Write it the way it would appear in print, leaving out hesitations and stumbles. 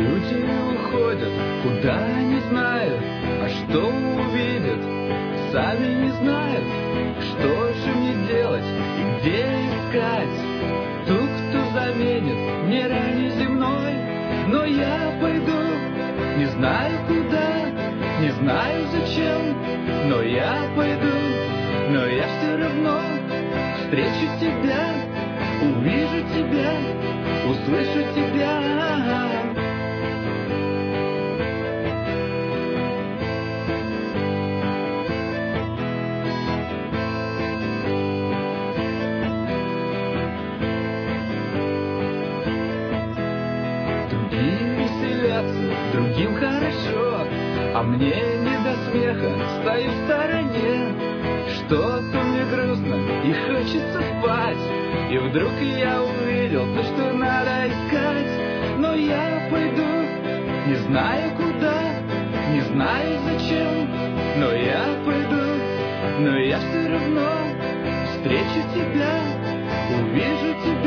Люди уходят, куда не знают, а что увидят, сами не знают. Что же мне делать и где искать ту, кто заменит мне рай неземной? Но я пойду, не знаю куда, не знаю зачем, но я пойду, но я все равно встречу тебя, увижу тебя, услышу тебя. Другие веселятся, другим хорошо, а мне не до смеха, стою в стороне. Что-то мне грустно и хочется спать, и вдруг я увидел то, что надо искать. Но я пойду, не знаю куда, не знаю зачем, но я пойду, но я все равно встречу тебя, увижу тебя.